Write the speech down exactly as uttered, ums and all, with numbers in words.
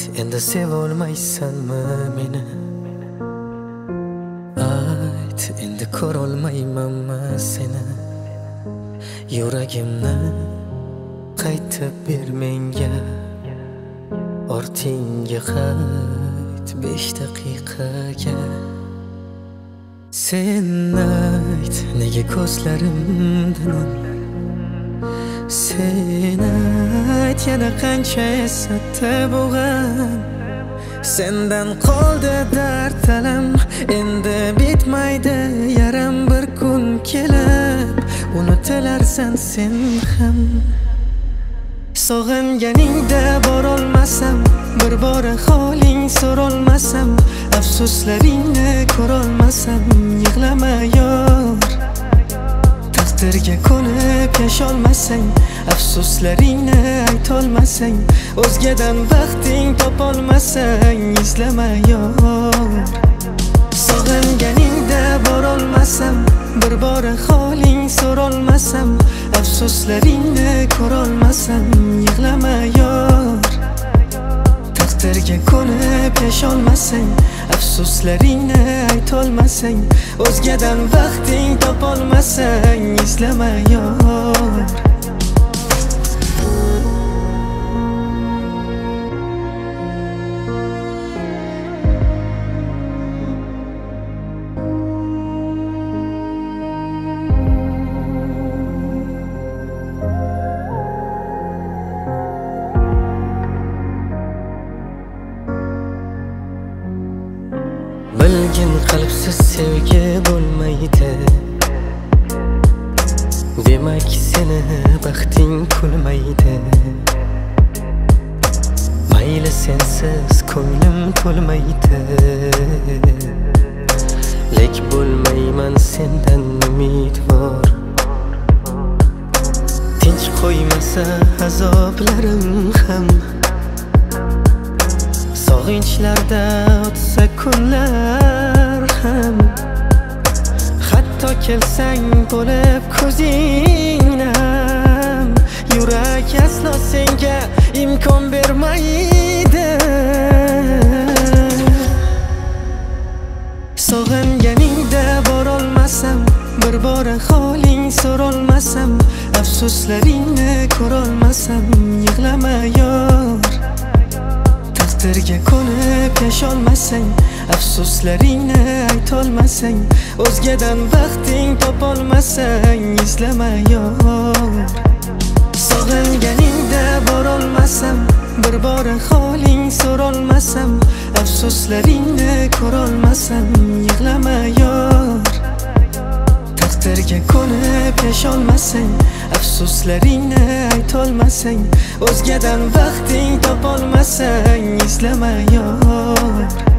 endi sevolmaysanmi meni? Ayt, endi ko'rolmaymanmi seni? Yuragimni qaytib ber menga, ortingga qayt besh daqiqaga. Sen ayt, nega ko'zlarimdan? Sen ayt, yana qancha esatdi bu g'am? Sendan qoldi dard alam, endi bitmaydi yaram. Bir kun kelib unutilarsan sen ham. Sog'inganingda borolmasam, bir bora holing so'rolmasam, afsuslaringni ko'rolmasam, yig'lama yor. Taqdirga ko'nib yasholmasang, afsuslaringni aytolmasang, o'zgadan baxting topolmasang, izlama yor. Sog'inganingda borolmasam, bir bora holing so'rolmasam, afsuslaringni ko'rolmasam, yig'lama yor. Taqdirga ko'nib yasholmasang, afsuslaringni aytolmasang, o'zgadan baxting topolmasang, izlama yor. Bilgin qalbsiz sevgi bo'lmaydi, demak seni baxting kulmaydi. Mayli sensiz ko'nglim to'lmaydi, lek bo'lmayman sendan umidvor. Tinch qo'ymasa azoblarim ham, sog'inchlarda o'tsa kunlar ham. Hatto kelsang bo'lib ko'zingam, yurak aslo senga imkon bermaydi. Sog'inganingda borolmasam, bir bora holing so'rolmasam, afsuslaringni ko'rolmasam, yig'lama yor. Taqdirga ko'nib yasholmasang, afsuslaringni aytolmasang, o'zgadan baxting topolmasang, izlama yor. Sog'inganingda borolmasam, bir bora holing so'rolmasam, afsuslaringni ko'rolmasam, yig'lama yor. Taqdirga ko'nib yasholmasang, afsuslaringni aytolmasang, o'zgadan baxting topolmasang, izlama yor.